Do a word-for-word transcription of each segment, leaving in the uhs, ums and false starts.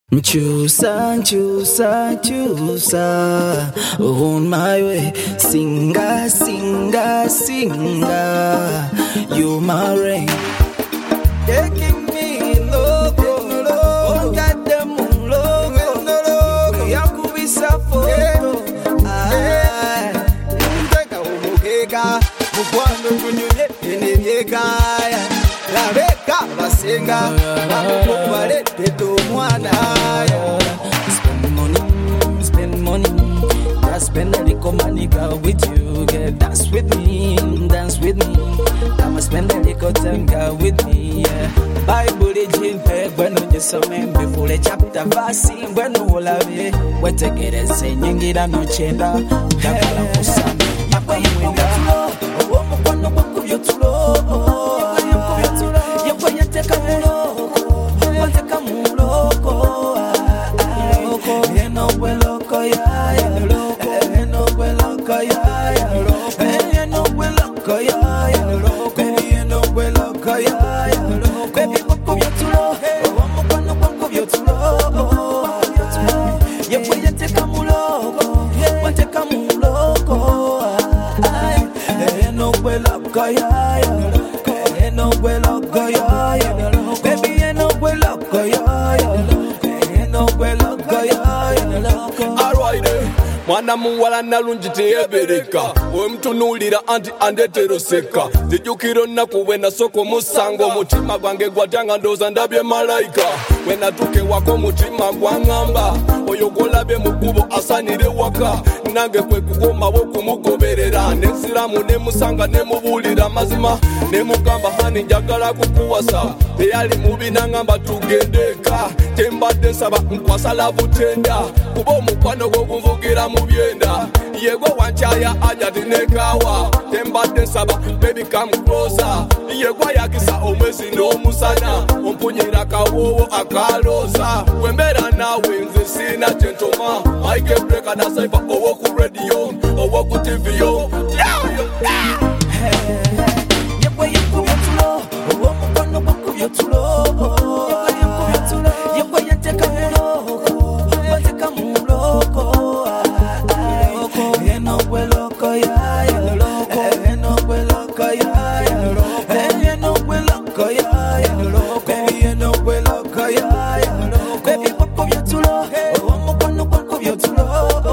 Chusa, chusa, chusa, on my way. Singa, singa, singa, you my rain. Taking me loco, oh goddamn loco, yakubi safoto. Ah, mtaka umukeka, mukwano kunyunye enemyeka. La beka basenga, bakubale teto mwana. Spend money, spend money. I spend a little money, girl, with you. Girl, dance with me, dance with me. I'ma spend a little time, girl, with me. Yeah. Bible de jin pe, bueno je some before the chapter verse, bueno hola be. What to get it, say nyingira no chenda. Yakala kusami, yakwa yimwenda. Owo mukono wako yotulo. Mwana muwala nalungi teyebereka wemutunulira anti andeteroseka zijukiro nnaku bwe nasooka omusango omutima gwange gwatanga ndooza ndabye malayika bwe natuuka ewaka omutima gwaŋŋamba oyo gwolabye mu kkubo asanire waka nange kwe kugomawo okumugoberera nesiramu nemusanga nemubuulira mazima nemugamba hani njagala kukuwasa teyali mubi naŋŋamba tugendeka tembadde nsaba nkwasala butenda kuba omukwano gw'ogunvugira mu byenda yego wanchaya aja tinekawa tembadde nsaba baby come closer yego yakisa omwezi n'omusana ompunyira kawowo akaloza wembeera naawe nze sina gentoma maike breka nasaifa owo ku radio owo ku tv yo yego yekubye tulo owo mukono gwakubye tulo yego yateka muloko wateka muloko eno gwe loko ya ya loko eno gwe loko ya ya loko eno gwe loko ya ya loko eno gwe loko ya ya loko baby gwakubye tulo owo mukono gwakubye tulo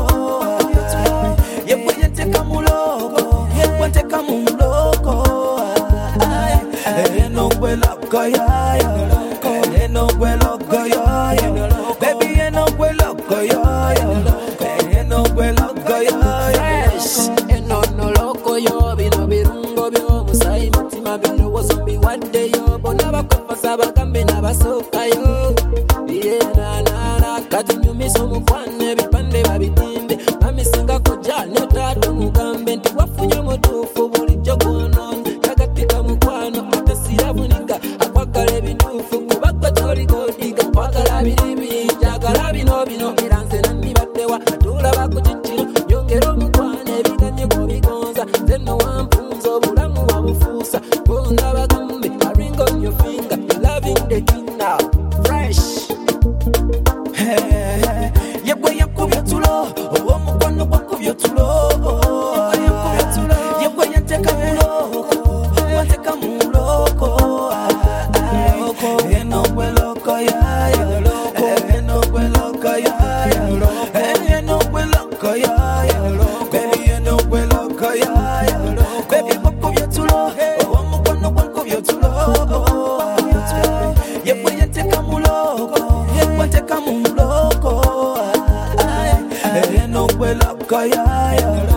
yego yateka muloko wateka muloko eno gwe loko ya ya loko eno gwe loko ya ya loko baby eno gwe loko ya ya loko eno gwe loko ya ya eno no loko yo bino birungo byo musayi mutima bino wosombi wadde yo bona bakofasa bagambe n'abasooka yo yena nana kati nyumiso mukwane bipande babitinde bamisinga koja ne tato mugambe nti wafunye mutuufu bulijjo gwonoonye tagatika mukwano atasirabunika akwagala ebituufu kubagwa toligodiga kwagala biribi njagala bino bino miranze nannibaddewa atulaba ku kikiro nyongera omukwane ebiganye kubigonza zeno wampunza obulamu wabufuusa bonda bagambe a ring on your finger you're loving the king now fresh yegwe yakubye tulo owo mukono gwakubye tulo yegwe yateka muloko wateka muloko eno gwe loko ya ya loko eno gwe loko ya ya loko eno gwe loko ya ya loko baby eno gwe loko ya ya loko baby gwakubye tulo owo mukono gwakubye tulo yegwe yateka muloko wateka muloko eno gwe loko ya ya